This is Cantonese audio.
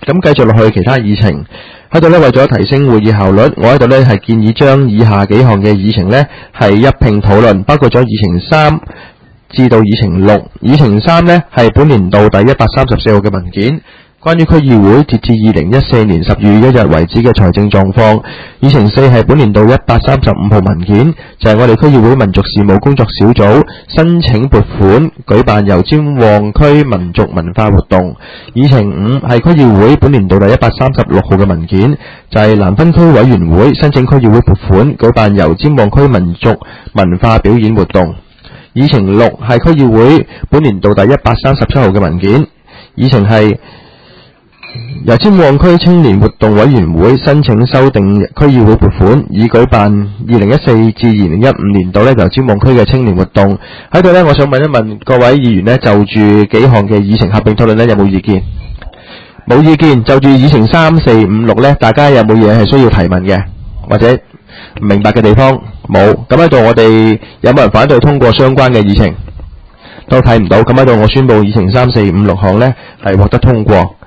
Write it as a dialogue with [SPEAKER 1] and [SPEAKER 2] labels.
[SPEAKER 1] 咁繼續落去其他議程喺度呢，為咗提升會議效率，我喺度呢係建議將以下幾項嘅議程呢係一併討論，包括咗議程3至到議程6。議程3呢係本年度第134號嘅文件，關於區議會截至2014年12月1日為止嘅財政狀況。議程4係本年度135號文件，就係我哋區議會民族事務工作小組申請撥款舉辦油尖旺區民族文化活動。議程5係區議會本年度第136號嘅文件，就係南分區委員會申請區議會撥款舉辦油尖旺區民族文化表演活動。議程6係區議會本年度第137號嘅文件，議程係油尖旺區青年活動委員會申請修訂區議會撥款，以舉辦2014至2015年度油尖旺區嘅青年活動。喺度呢，我想問一問各位議員呢，就住幾項嘅議程合併討論呢，有冇意見？冇意見。就住議程3、4、5、6呢，大家有冇嘢係需要提問嘅，或者唔明白嘅地方？冇。咁喺度我哋有冇人反對通過相關嘅議程？都睇唔到。咁喺度我宣布議程3、4、5、6項呢係獲得通過。